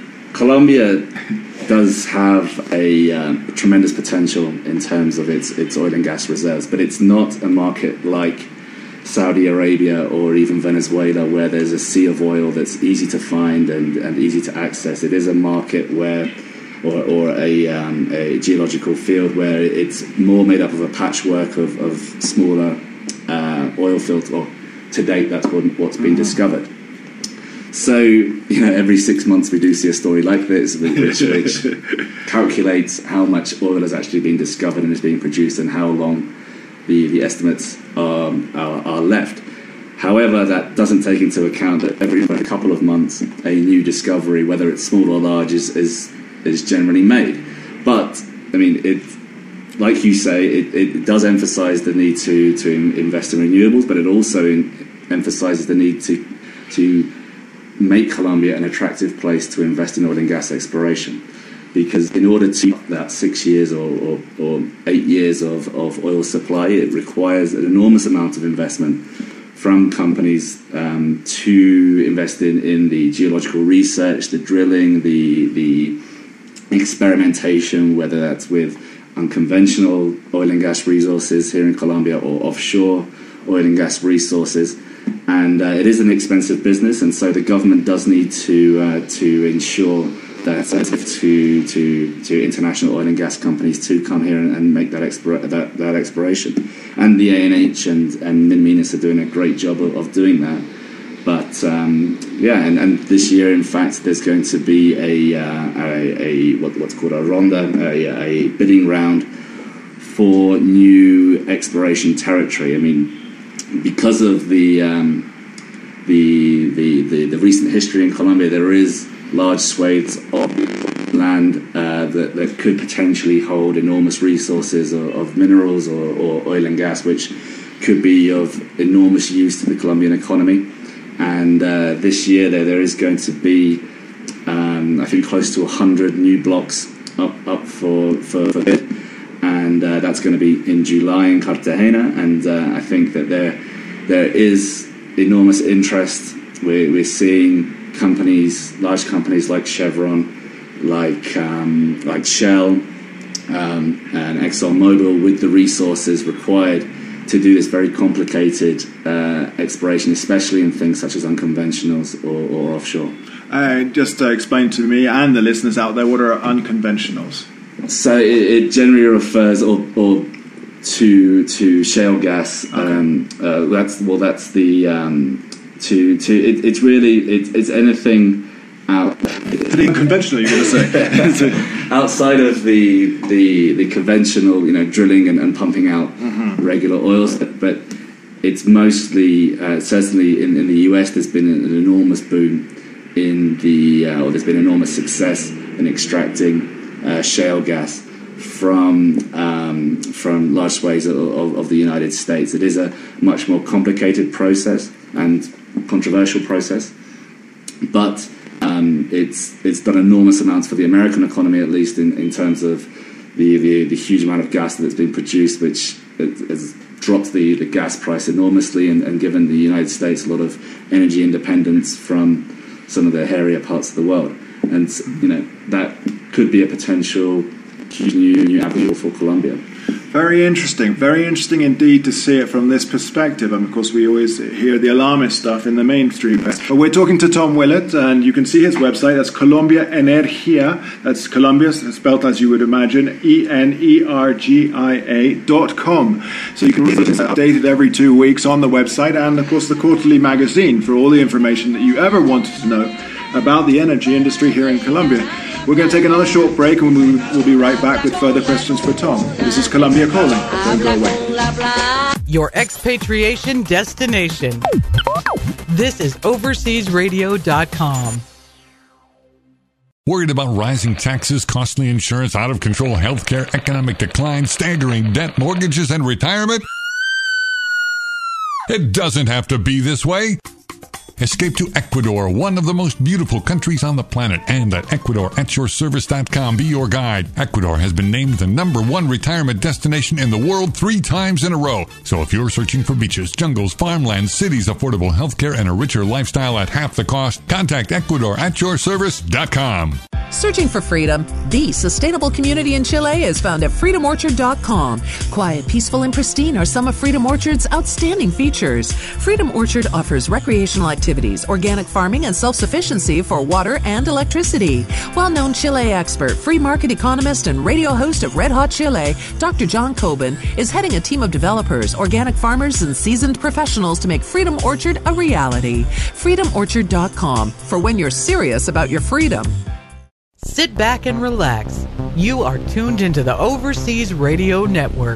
Colombia does have a uh, tremendous potential in terms of its its oil and gas reserves, but it's not a market like Saudi Arabia or even Venezuela, where there's a sea of oil that's easy to find and, and easy to access. It is a market where, or, or a, um, a geological field where it's more made up of a patchwork of, of smaller uh, oil fields, or to date that's what, what's been discovered. So, you know, every six months we do see a story like this, which, which calculates how much oil has actually been discovered and is being produced and how long the, the estimates are, are, are left. However, that doesn't take into account that every couple of months a new discovery, whether it's small or large, is is, is generally made. But, I mean, it, like you say, it, it does emphasise the need to, to invest in renewables, but it also in, emphasises the need to to make Colombia an attractive place to invest in oil and gas exploration. Because in order to that six years or, or, or eight years of, of oil supply, it requires an enormous amount of investment from companies um, to invest in, in the geological research, the drilling, the the experimentation, whether that's with unconventional oil and gas resources here in Colombia or offshore oil and gas resources. And uh, it is an expensive business, and so the government does need to uh, to ensure that to to to international oil and gas companies to come here and, and make that, expir- that that exploration. And the A N H and and MinMinas are doing a great job of, of doing that. But um, yeah, and, and this year, in fact, there's going to be a uh, a, a what, what's called a ronda, a, a bidding round for new exploration territory. I mean, because of the, um, the, the the the recent history in Colombia, there is large swathes of land uh, that, that could potentially hold enormous resources of, of minerals or, or oil and gas, which could be of enormous use to the Colombian economy. And uh, this year there there is going to be, um, I think, close to one hundred new blocks up up for for, for bid. And uh, that's going to be in July in Cartagena, and uh, I think that there there is enormous interest. We're, we're seeing companies, large companies like Chevron, like um, like Shell, um, and ExxonMobil, with the resources required to do this very complicated uh, exploration, especially in things such as unconventionals or, or offshore. Uh, just uh, explain to me and the listeners out there, what are unconventionals? So it, it generally refers or, or to to shale gas. Okay. Um, uh, that's well, that's the um, to to. It, it's really it, it's anything out. Unconventional, you're going to say outside of the the the conventional, you know, drilling and, and pumping out mm-hmm. regular oils, but it's mostly uh, certainly in, in the U S. There's been an enormous boom in the uh, or there's been enormous success in extracting uh, shale gas from um, from large swathes of, of, of the United States. It is a much more complicated process and controversial process, but um, it's it's done enormous amounts for the American economy, at least in, in terms of the, the, the huge amount of gas that's been produced, which has dropped the, the gas price enormously and, and given the United States a lot of energy independence from some of the hairier parts of the world. And, you know, that could be a potential huge new, new avenue for Colombia. Very interesting, very interesting indeed to see it from this perspective. And of course, we always hear the alarmist stuff in the mainstream press. But we're talking to Tom Willett, and you can see his website. That's Colombia Energia. That's Colombia, spelled as you would imagine, E N E R G I A dot com. So you can read it updated every two weeks on the website, and of course the quarterly magazine for all the information that you ever wanted to know about the energy industry here in Colombia. We're going to take another short break, and we'll, we'll be right back with further questions for Tom. This is Colombia Calling. Don't go away. Your expatriation destination. This is overseas radio dot com. Worried about rising taxes, costly insurance, out-of-control healthcare, economic decline, staggering debt, mortgages, and retirement? It doesn't have to be this way. Escape to Ecuador, one of the most beautiful countries on the planet, and at Ecuador at your service dot com. Be your guide. Ecuador has been named the number one retirement destination in the world three times in a row. So if you're searching for beaches, jungles, farmlands, cities, affordable healthcare, and a richer lifestyle at half the cost, contact Ecuador at your service dot com. Searching for freedom? The sustainable community in Chile is found at freedom orchard dot com. Quiet, peaceful, and pristine are some of Freedom Orchard's outstanding features. Freedom Orchard offers recreational activities, organic farming, and self-sufficiency for water and electricity. Well-known Chile expert, free market economist, and radio host of Red Hot Chile, Doctor John Coben, is heading a team of developers, organic farmers, and seasoned professionals to make Freedom Orchard a reality. freedom orchard dot com for when you're serious about your freedom. Sit back and relax. You are tuned into the Overseas Radio Network.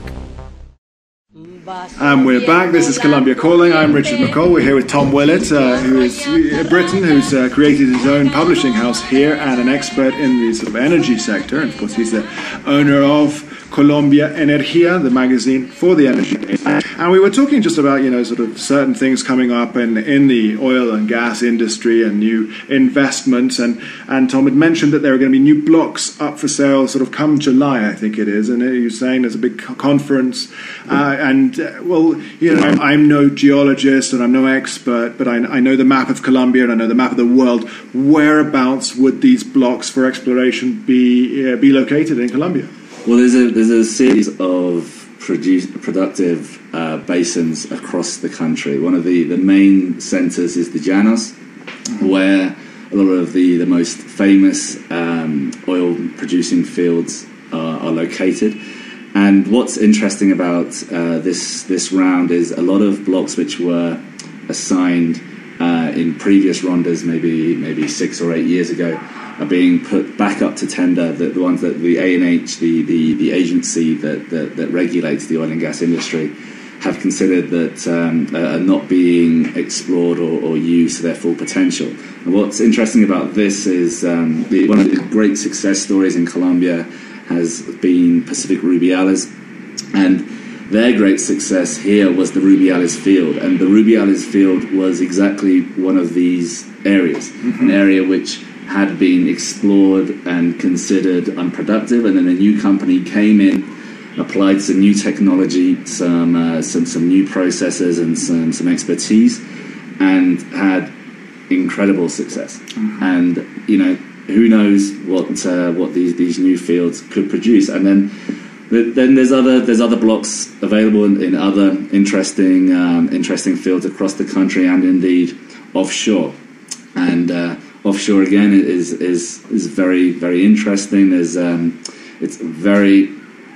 And we're back. This is Colombia Calling. I'm Richard McCall. We're here with Tom Willett, uh, who is a Briton who's uh, created his own publishing house here and an expert in the sort of energy sector. And of course, he's the owner of Colombia Energia, the magazine for the energy. And we were talking just about, you know, sort of certain things coming up in, in the oil and gas industry and new investments. And, and Tom had mentioned that there are going to be new blocks up for sale sort of come July, I think it is. And you're saying there's a big conference. Uh, and, uh, well, you know, I'm, I'm no geologist and I'm no expert, but I, I know the map of Colombia and I know the map of the world. Whereabouts would these blocks for exploration be, uh, be located in Colombia? Well, there's a there's a series of produce, productive uh, basins across the country. One of the, the main centres is the Llanos, mm-hmm. where a lot of the, the most famous um, oil-producing fields are, are located. And what's interesting about uh, this this round is a lot of blocks which were assigned uh, in previous rondas, maybe maybe six or eight years ago, are being put back up to tender. The, the ones that the A N H, the, the, the agency that, that, that regulates the oil and gas industry, have considered that um, are not being explored or, or used to their full potential. And what's interesting about this is um, the, one of the great success stories in Colombia has been Pacific Rubiales, and their great success here was the Rubiales field. And the Rubiales field was exactly one of these areas, mm-hmm. an area which had been explored and considered unproductive, and then a new company came in, applied some new technology, some uh, some some new processes, and some some expertise, and had incredible success. Mm-hmm. And you know, who knows what uh, what these these new fields could produce? And then then there's other there's other blocks available in, in other interesting um, interesting fields across the country, and indeed offshore. And uh, offshore again is is is very very interesting. There's um, it's very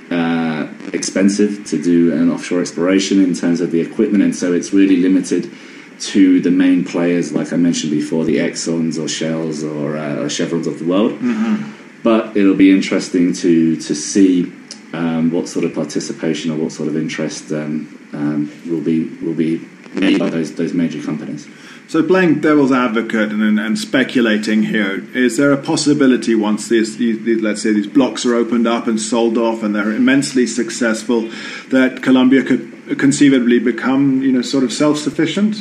uh, expensive to do an offshore exploration in terms of the equipment, and so it's really limited to the main players, like I mentioned before, the Exxons or Shells or, uh, or Chevrons of the world. Mm-hmm. But it'll be interesting to to see um, what sort of participation or what sort of interest um, um, will be will be made by those those major companies. So playing devil's advocate and, and speculating here, is there a possibility once these, these, let's say, these blocks are opened up and sold off and they're immensely successful, that Colombia could conceivably become, you know, sort of self-sufficient?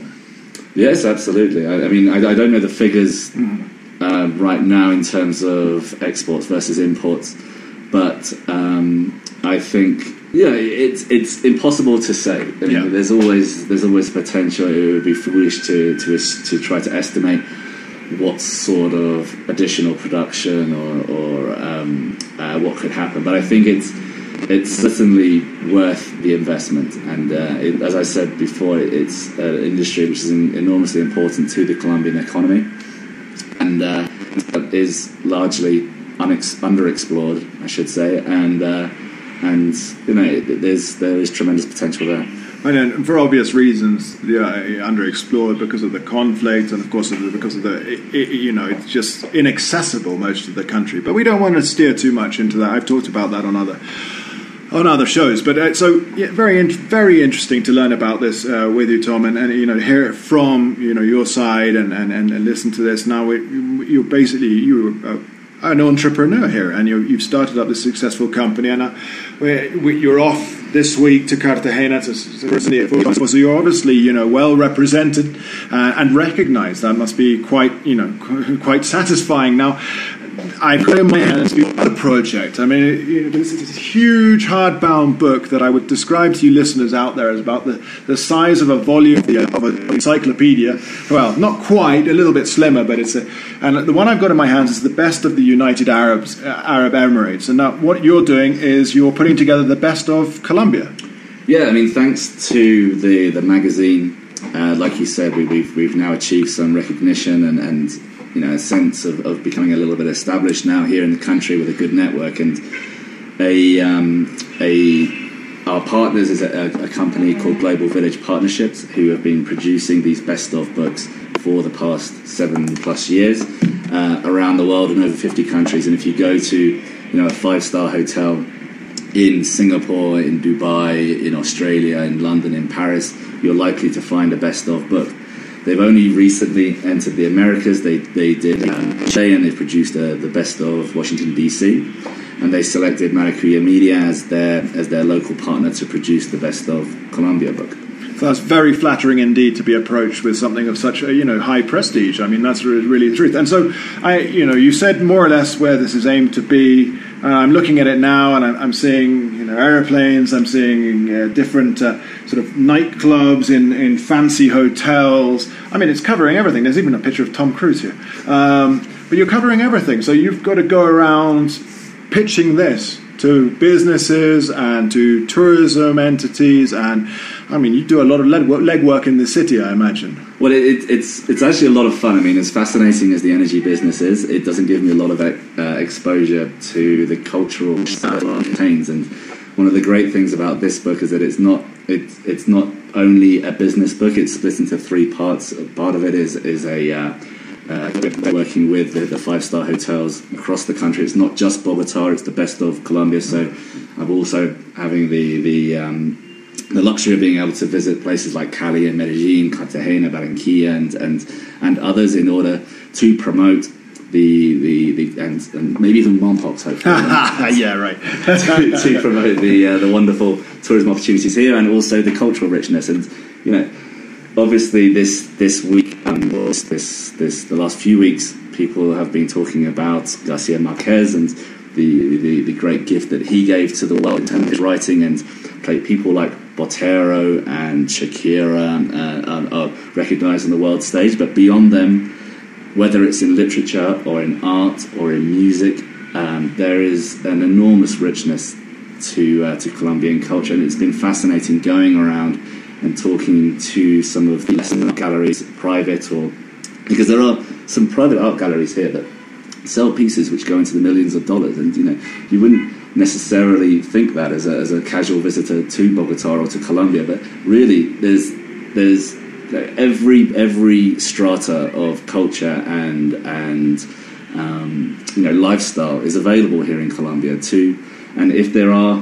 Yes, absolutely. I, I mean, I, I don't know the figures uh, right now in terms of exports versus imports, but um, I think, yeah, it's it's impossible to say. I mean, yeah. There's always there's always potential. It would be foolish to to to try to estimate what sort of additional production or, or um, uh, what could happen. But I think it's it's certainly worth the investment. And uh, it, as I said before, it's an industry which is enormously important to the Colombian economy, and uh, is largely unex- underexplored, I should say. And uh, and you know, there's there is tremendous potential there. And for obvious reasons, yeah, underexplored because of the conflict, and of course because of the, it, it, you know, it's just inaccessible most of the country. But we don't want to steer too much into that. I've talked about that on other on other shows. But uh, so yeah, very very interesting to learn about this uh, with you, Tom, and, and you know, hear it from you know your side and and, and listen to this. Now it, you're basically you. Uh, an entrepreneur here, and you, you've started up this successful company, and uh, we, we, you're off this week to Cartagena to, to, so you're obviously you know well represented uh, and recognised. That must be quite you know quite satisfying. Now, I've got in my hands a project. I mean, you know, this is a huge hardbound book that I would describe to you listeners out there as about the, the size of a volume of an encyclopedia. Well, not quite, a little bit slimmer, but it's a. And the one I've got in my hands is the best of the United Arabs, uh, Arab Emirates. And now, what you're doing is you're putting together the best of Colombia. Yeah, I mean, thanks to the the magazine, uh, like you said, we, we've we've now achieved some recognition and. and you know, a sense of, of becoming a little bit established now here in the country with a good network. And a um, a our partners is a, a company called Global Village Partnerships, who have been producing these best of books for the past seven plus years uh, around the world in over fifty countries. And if you go to you know a five star hotel in Singapore, in Dubai, in Australia, in London, in Paris, you're likely to find a best of book. They've only recently entered the Americas. They they did um, Chile, and they've produced uh, the best of Washington D C, and they selected Maracuya Media as their as their local partner to produce the best of Colombia book. So that's very flattering indeed to be approached with something of such a, you know high prestige. I mean, that's really, really the truth. And so I you know you said more or less where this is aimed to be. Uh, I'm looking at it now, and I'm, I'm seeing you know airplanes. I'm seeing uh, different uh, sort of nightclubs in, in fancy hotels. I mean, it's covering everything. There's even a picture of Tom Cruise here. Um, but you're covering everything. So you've got to go around pitching this to businesses and to tourism entities, and I mean, you do a lot of legwork in the city, I imagine. Well, it, it, it's it's actually a lot of fun. I mean, as fascinating as the energy business is, it doesn't give me a lot of uh, exposure to the cultural that it contains. And one of the great things about this book is that it's not it, it's not only a business book. It's split into three parts. Part of it is is a uh, uh, working with the, the five-star hotels across the country. It's not just Bogota; it's the best of Colombia. So, I'm also having the the um, the luxury of being able to visit places like Cali and Medellin, Cartagena, Barranquilla, and and and others in order to promote the the, the and, and maybe even Mompox, hopefully. Yeah, right. to, to promote the uh, the wonderful tourism opportunities here, and also the cultural richness. And you know, obviously this this week, um, this, this this the last few weeks, people have been talking about Garcia Marquez and the, the the great gift that he gave to the world in terms of his writing, and people like Botero and Shakira uh, are recognised on the world stage. But beyond them, whether it's in literature or in art or in music, um, there is an enormous richness to uh, to Colombian culture, and it's been fascinating going around and talking to some of the art galleries, private or because there are some private art galleries here that sell pieces which go into the millions of dollars, and you know you wouldn't necessarily think that as a, as a casual visitor to Bogota or to Colombia, but really there's there's every every strata of culture and and um, you know lifestyle is available here in Colombia too. And if there are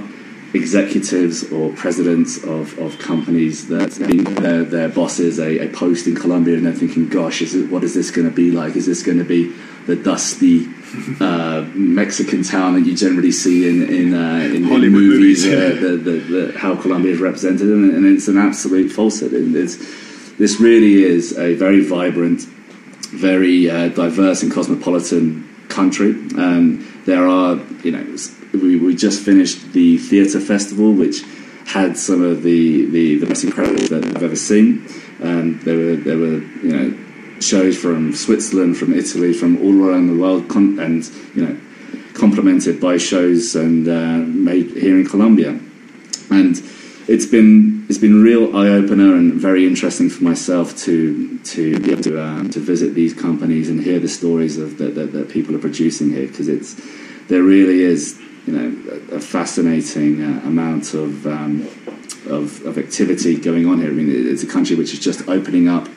executives or presidents of, of companies that their, their bosses a, a post in Colombia and they're thinking, gosh, is it, what is this going to be like? Is this going to be the dusty uh, Mexican town that you generally see in in, uh, in, in movies, movies yeah. uh, the, the, the, how Colombia is represented? And, and it's an absolute falsehood. It's, this really is a very vibrant, very uh, diverse and cosmopolitan country. Um, there are, you know, we, we just finished the theatre festival, which had some of the, the, the best incredibles that I've ever seen. Um, there were there were you know shows from Switzerland, from Italy, from all around the world, con- and you know complemented by shows and uh, made here in Colombia. And it's been it's been a real eye opener and very interesting for myself to to be able to um, to visit these companies and hear the stories of that that, that people are producing here, because it's there really is you know a, a fascinating uh, amount of, um, of of activity going on here. I mean, it's a country which is just opening up,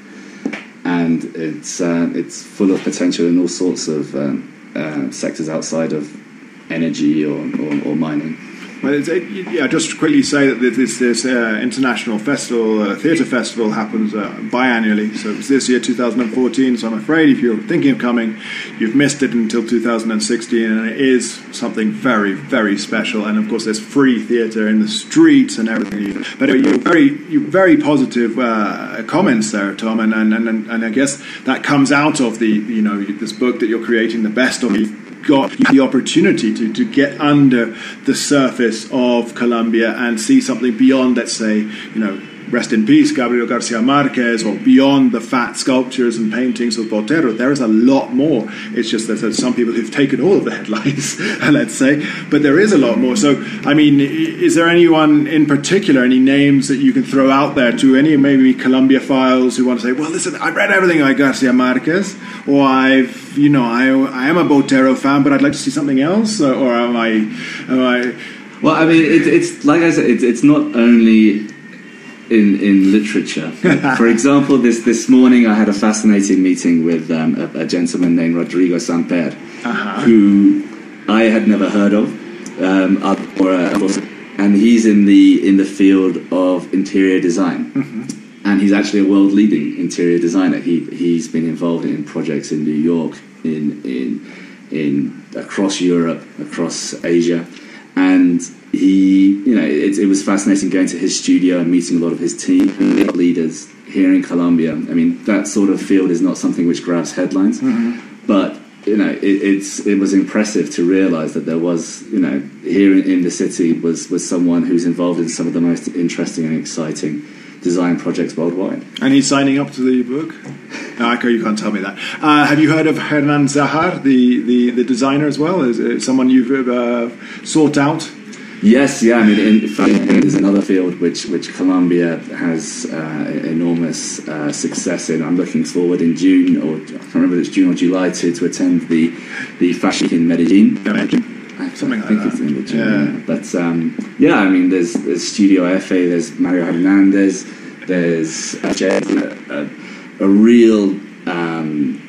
and it's uh, it's full of potential in all sorts of um, uh, sectors outside of energy or, or, or mining. Well, it's, it, yeah, just quickly say that this, this uh, international festival, uh, theatre festival, happens uh, biannually. So it's this year, two thousand fourteen. So I'm afraid if you're thinking of coming, you've missed it until two thousand sixteen, and it is something very, very special. And of course, there's free theatre in the streets and everything. But you're very, you're very positive uh, comments there, Tom, and, and and and I guess that comes out of the you know this book that you're creating, the best of it. Got the opportunity to, to get under the surface of Colombia and see something beyond, let's say, you know, rest in peace, Gabriel Garcia Marquez, or beyond the fat sculptures and paintings of Botero. There is a lot more. It's just that there's some people who've taken all of the headlines, let's say, but there is a lot more. So, I mean, is there anyone in particular, any names that you can throw out there to any maybe Colombia files who want to say, well, listen, I've read everything by Garcia Marquez, or I've, you know, I, I am a Botero fan, but I'd like to see something else, or, or am I, am I... Well, I mean, it, it's, like I said, it, it's not only... In, in literature. For example, this, this morning I had a fascinating meeting with um, a, a gentleman named Rodrigo Samper, uh-huh. who I had never heard of, um, or, uh, and he's in the in the field of interior design, mm-hmm. and he's actually a world-leading interior designer. He he's been involved in projects in New York, in in in across Europe, across Asia, and he, you know, it, it was fascinating going to his studio and meeting a lot of his team leaders here in Colombia. I mean, that sort of field is not something which grabs headlines, mm-hmm. but you know, it, it's it was impressive to realise that there was, you know, here in, in the city was was someone who's involved in some of the most interesting and exciting design projects worldwide. And he's signing up to the book? No, okay, you can't tell me that. Uh, have you heard of Hernan Zahar, the, the, the designer as well? Is it someone you've uh, sought out? Yes, yeah. I mean, in fact, there's another field which which Colombia has uh, enormous uh, success in. I'm looking forward in June, or I can't remember if it's June or July, to, to attend the the Fashion Week in Medellin. Medellin. Something I think like it's that. in June, yeah. But um, yeah, I mean, there's, there's Studio F A, there's Mario Hernandez, there's uh, a, a, a real. Um,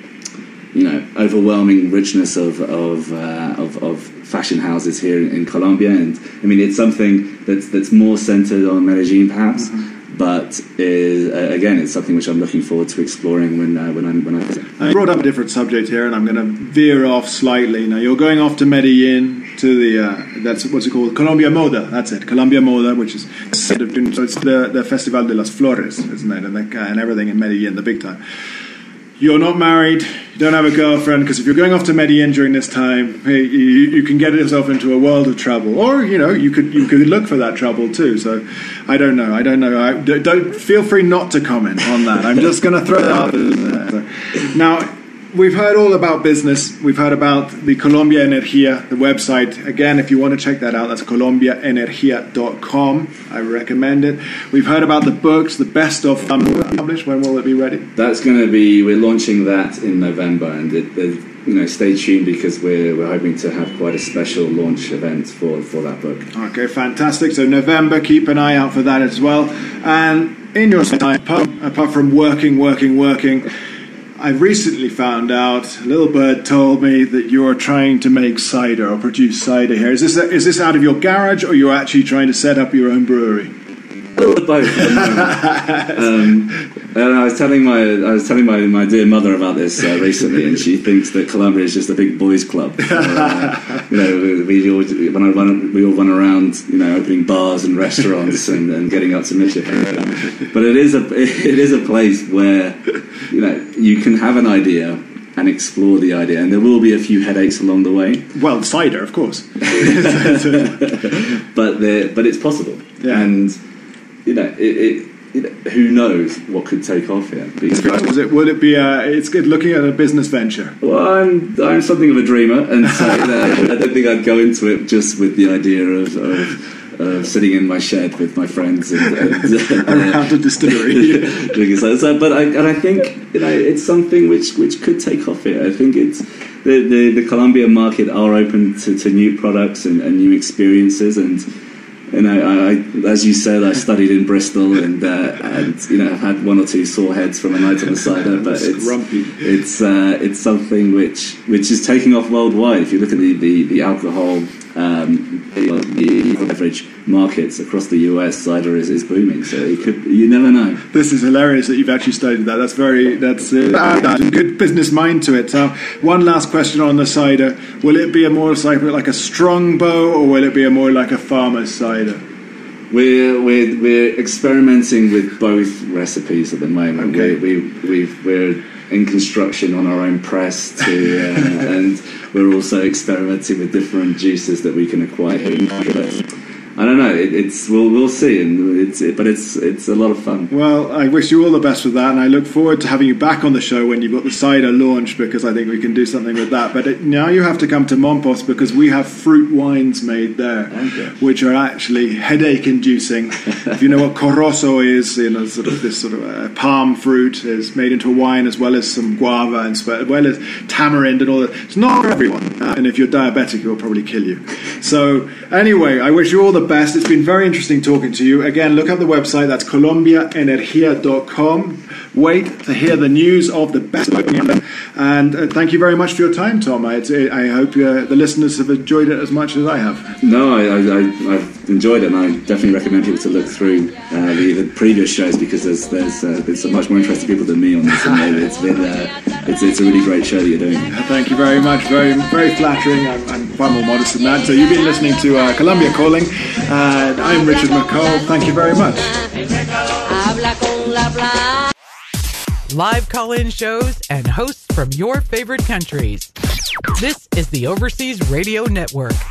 you know, overwhelming richness of of, uh, of of fashion houses here in, in Colombia, and I mean it's something that's that's more centered on Medellin, perhaps, mm-hmm. but is uh, again it's something which I'm looking forward to exploring when uh, when I'm when I. I brought up a different subject here, and I'm going to veer off slightly. Now you're going off to Medellin to the uh, that's what's it called, Colombia Moda. That's it, Colombia Moda, which is so it's the the Festival de las Flores, isn't it, and, the, and everything in Medellin, the big time. You're not married, you don't have a girlfriend, because if you're going off to Medellin during this time, you, you can get yourself into a world of trouble. Or, you know, you could you could look for that trouble too. So, I don't know, I don't know. I, don't feel free not to comment on that. I'm just going to throw that out there. So, now, we've heard all about business. We've heard about the Colombia Energia, the website. Again, if you want to check that out, that's colombia energia dot com. I recommend it. We've heard about the books, the best of them published. When will it be ready? That's going to be, we're launching that in November, and it, it, you know, stay tuned because we're we're hoping to have quite a special launch event for, for that book. Okay, fantastic. So November, keep an eye out for that as well. And in your time, apart, apart from working, working, working, I recently found out, a little bird told me that you're trying to make cider or produce cider here. Is this is this out of your garage, or you're actually trying to set up your own brewery? Both. um, and I was telling my I was telling my, my dear mother about this uh, recently, and she thinks that Columbia is just a big boys' club. So, uh, you know, we all when I run, we all run around, you know, opening bars and restaurants and, and getting up to mischief. But it is a it is a place where, you know, you can have an idea and explore the idea, and there will be a few headaches along the way. Well, cider, of course. but the, but it's possible, yeah. and. You know, it, it, you know, who knows what could take off here? Was it? Would it be? A, it's good looking at a business venture. Well, I'm I'm something of a dreamer, and so you know, I don't think I'd go into it just with the idea of, of uh, sitting in my shed with my friends and, and around a distillery. so, so, but I and I think you know it's something which, which could take off here. I think it's the the, the Colombia market are open to, to new products and, and new experiences and. You know, I, I, as you said, I studied in Bristol, and uh, and you know, I've had one or two sore heads from a night on the cider. But it's grumpy. It's uh, it's something which which is taking off worldwide. If you look at the the, the alcohol um, the beverage markets across the U S, cider is, is booming. So it could, you never know. This is hilarious that you've actually studied that. That's very that's uh, a good business mind to it. So, one last question on the cider: will it be a more like, like a Strongbow, or will it be a more like a farmer's cider? We're we're we're experimenting with both recipes at the moment. Okay. We we we've, we're in construction on our own press to, uh, and we're also experimenting with different juices that we can acquire here. I don't know. It, it's we'll we'll see, and it's it, but it's it's a lot of fun. Well, I wish you all the best with that, and I look forward to having you back on the show when you've got the cider launched, because I think we can do something with that. But it, now you have to come to Mompos, because we have fruit wines made there, okay. which are actually headache-inducing. If you know what corozo is, you know, sort of this sort of uh, palm fruit is made into a wine, as well as some guava and as well as tamarind and all that. It's not for everyone, uh, and if you're diabetic, it will probably kill you. So anyway, I wish you all the best. It's been very interesting talking to you. Again, look up the website. That's colombia energia dot com. Wait to hear the news of the best. And uh, thank you very much for your time, Tom. I, I hope uh, the listeners have enjoyed it as much as I have. No, I, I, I've enjoyed it, and I definitely recommend people to look through uh, the, the previous shows, because there's there's uh, there's so much more interesting people than me on this. And it's been uh, it's it's a really great show that you're doing. Thank you very much. Very very flattering. I'm, I'm far more modest than that. So you've been listening to uh, Colombia Calling. And I'm Richard McCall. Thank you very much. Live call-in shows and hosts from your favorite countries. This is the Overseas Radio Network.